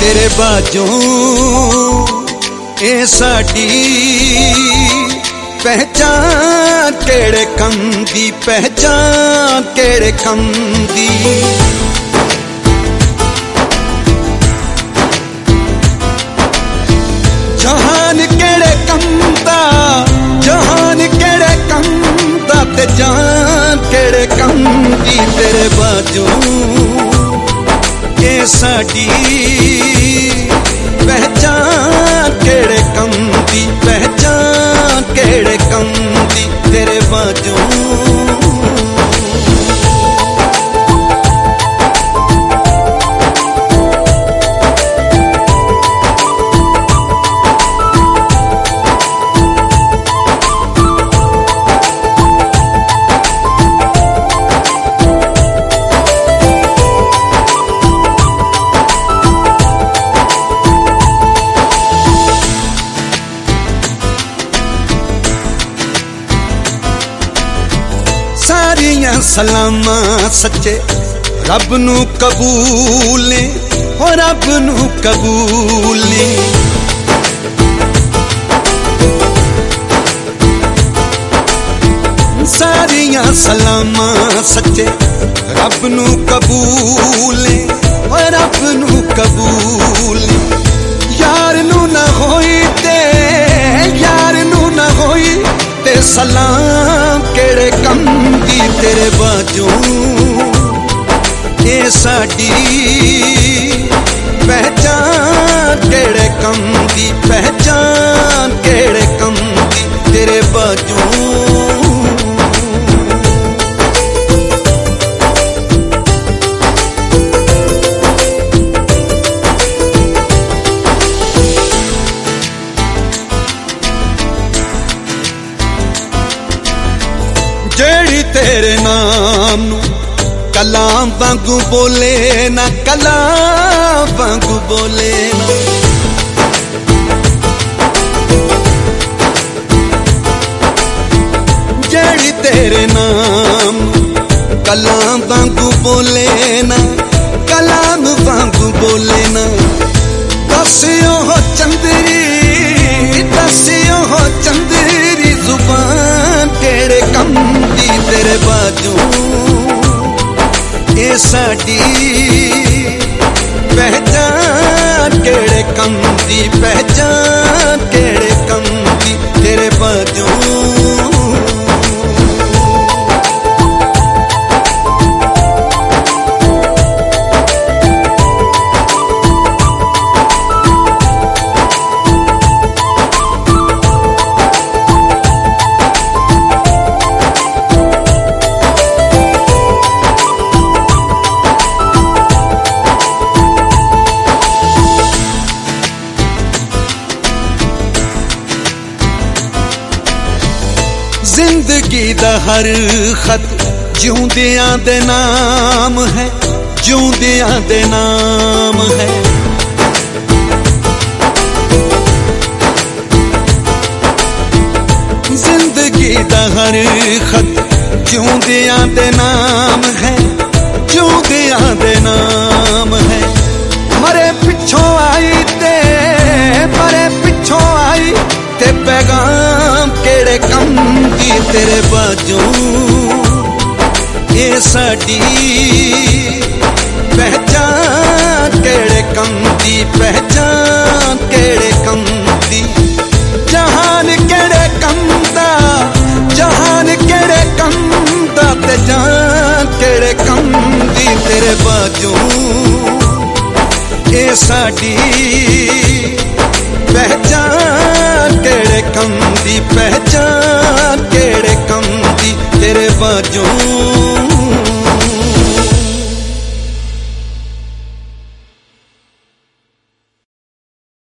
तेरे बाजू ए साडी पहचान केड़े कम दी, पहचान केड़े कम दी। जहान केड़े कम दा, जहान केड़े कम दा ते जान केड़े कम दी। तेरे बाजू ए साडी पहचान केड़े कम दी, पहचान केड़े कम दी। तेरे बाजू सारियां सलामा सच्चे रब नू कबूल ने, हो रब नू कबूल ने। सारियां सलामा सच्चे रब नू कबूल ने, हो रब नू कबूल ने। यार नू ना होई ते, यार नू ना होई ते सलाम केड़े कम दी। तेरे बाजू ए साडी पहचान केड़े कम दी, पहचान केड़े कम दी। तेरे बाजू जेड़ी तेरे नाम नू कलाम वांगू बोले ना, कलाम वांगू बोले ना। जेड़ी तेरे नाम कलाम वांगू बोले ना, कलाम वांगू बोले ना। दसियो हो चंदरी, दसियो हो चंदरी जुबान केड़े कम दी। तेरे बाजू ए साडी पहचान केड़े कम दी, पहचान केड़े कम दी। तेरे बाजू जिंदगी दा हर खत जिउंदियां दे नाम है, जिउंदियां दे नाम है। जिंदगी दा हर खत जिउंदियां दे नाम है, जिउंदियां दे नाम है। मरे पिछों आई ते, मरे पिछों आई ते पैगाम केड़े कम दी। तेरे बाजू ए साडी पहचान केड़े कम दी, पहचान केड़े कम दी। जहान केड़े कम दा, जहान केड़े कम दा ते जान केड़े कम दी। तेरे बाजू ए साडी